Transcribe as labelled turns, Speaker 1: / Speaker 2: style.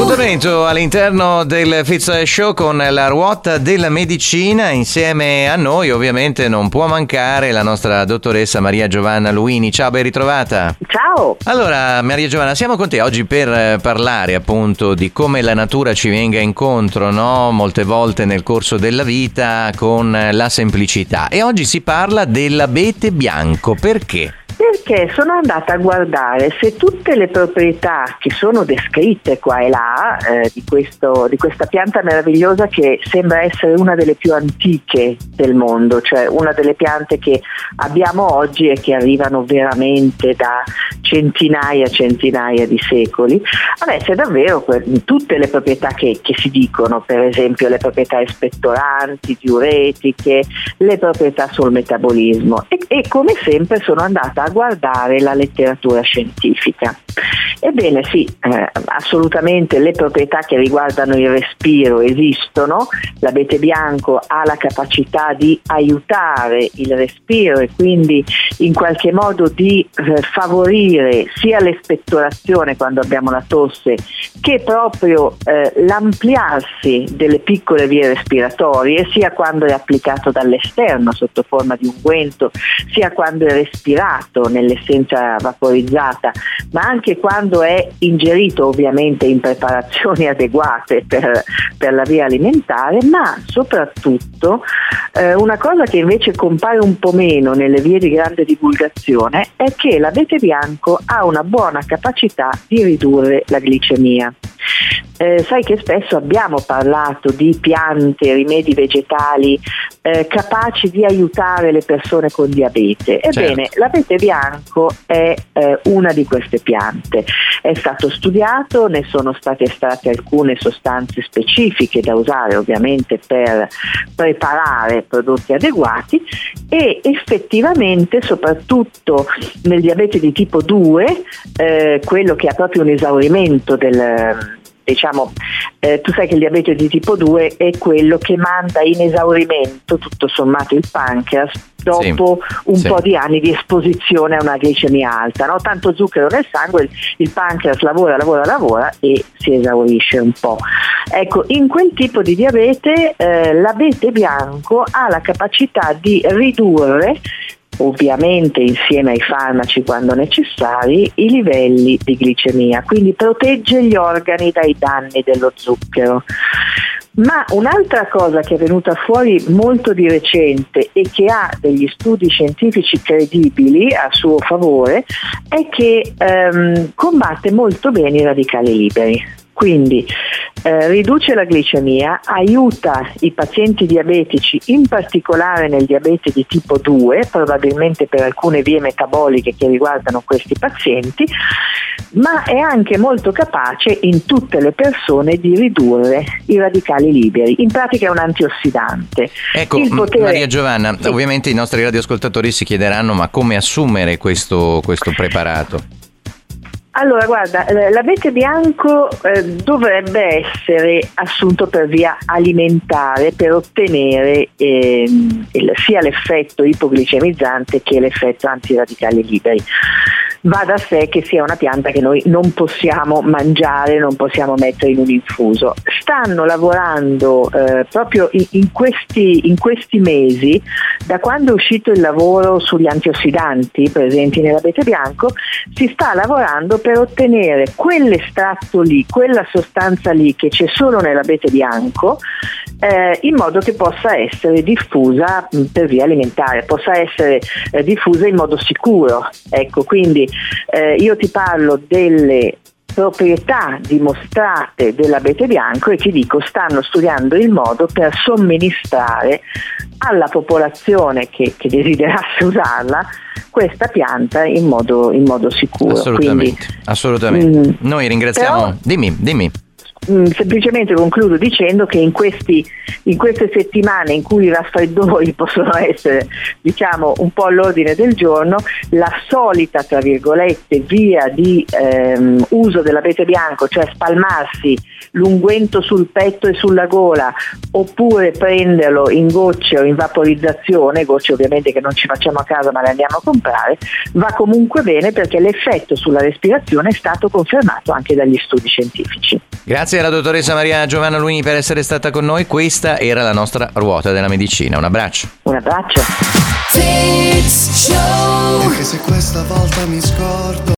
Speaker 1: Appuntamento all'interno del Fitz Show con la ruota della medicina. Insieme a noi ovviamente non può mancare la nostra dottoressa Maria Giovanna Luini. Ciao, ben ritrovata.
Speaker 2: Ciao.
Speaker 1: Allora Maria Giovanna, siamo con te oggi per parlare appunto di come la natura ci venga incontro, no? Molte volte nel corso della vita con la semplicità. E oggi si parla dell'abete bianco. Perché?
Speaker 2: Perché sono andata a guardare se tutte le proprietà che sono descritte qua e là di questa pianta meravigliosa, che sembra essere una delle più antiche del mondo, cioè una delle piante che abbiamo oggi e che arrivano veramente da centinaia di secoli, avesse davvero tutte le proprietà che si dicono, per esempio le proprietà espettoranti, diuretiche, le proprietà sul metabolismo, e come sempre sono andata a guardare la letteratura scientifica. Ebbene sì, assolutamente le proprietà che riguardano il respiro esistono. L'abete bianco ha la capacità di aiutare il respiro e quindi in qualche modo di favorire sia l'espettorazione quando abbiamo la tosse, che proprio l'ampliarsi delle piccole vie respiratorie, sia quando è applicato dall'esterno sotto forma di unguento, sia quando è respirato nell'essenza vaporizzata, ma anche quando è ingerito ovviamente in preparazioni adeguate per la via alimentare. Ma soprattutto una cosa che invece compare un po' meno nelle vie di grande divulgazione è che l'abete bianco ha una buona capacità di ridurre la glicemia. Sai che spesso abbiamo parlato di piante, rimedi vegetali capaci di aiutare le persone con diabete. Ebbene, certo, l'abete bianco è una di queste piante. È stato studiato, ne sono state estratte alcune sostanze specifiche da usare ovviamente per preparare prodotti adeguati, e effettivamente soprattutto nel diabete di tipo 2, quello che ha proprio un esaurimento tu sai che il diabete di tipo 2 è quello che manda in esaurimento tutto sommato il pancreas dopo un po' di anni di esposizione a una glicemia alta, no? Tanto zucchero nel sangue, il pancreas lavora e si esaurisce un po'. Ecco, in quel tipo di diabete l'abete bianco ha la capacità di ridurre, ovviamente insieme ai farmaci quando necessari, i livelli di glicemia, quindi protegge gli organi dai danni dello zucchero. Ma un'altra cosa che è venuta fuori molto di recente e che ha degli studi scientifici credibili a suo favore è che combatte molto bene i radicali liberi. Quindi riduce la glicemia, aiuta i pazienti diabetici, in particolare nel diabete di tipo 2, probabilmente per alcune vie metaboliche che riguardano questi pazienti, ma è anche molto capace in tutte le persone di ridurre i radicali liberi. In pratica è un antiossidante.
Speaker 1: Ecco, Maria Giovanna, ovviamente i nostri radioascoltatori si chiederanno: ma come assumere questo preparato?
Speaker 2: Allora, guarda, l'abete bianco dovrebbe essere assunto per via alimentare per ottenere sia l'effetto ipoglicemizzante che l'effetto antiradicali liberi. Va da sé che sia una pianta che noi non possiamo mangiare, non possiamo mettere in un infuso. Stanno lavorando proprio in questi mesi, da quando è uscito il lavoro sugli antiossidanti presenti nell'abete bianco, si sta lavorando per ottenere quell'estratto lì, quella sostanza lì che c'è solo nell'abete bianco, in modo che possa essere diffusa per via alimentare, possa essere diffusa in modo sicuro. Ecco, quindi io ti parlo delle proprietà dimostrate dell'abete bianco e ti dico, stanno studiando il modo per somministrare alla popolazione che desiderasse usarla questa pianta in modo sicuro.
Speaker 1: Assolutamente. Noi ringraziamo. Però, dimmi.
Speaker 2: Semplicemente concludo dicendo che in queste settimane in cui i raffreddori possono essere, diciamo, un po' all'ordine del giorno, la solita, tra virgolette, via di uso dell'abete bianco, cioè spalmarsi l'unguento sul petto e sulla gola, oppure prenderlo in gocce o in vaporizzazione, gocce ovviamente che non ci facciamo a casa ma le andiamo a comprare, va comunque bene, perché l'effetto sulla respirazione è stato confermato anche dagli studi scientifici.
Speaker 1: Grazie alla dottoressa Maria Giovanna Luini per essere stata con noi. Questa era la nostra ruota della medicina. Un abbraccio.
Speaker 2: Un abbraccio.
Speaker 3: Anche se questa volta mi scordo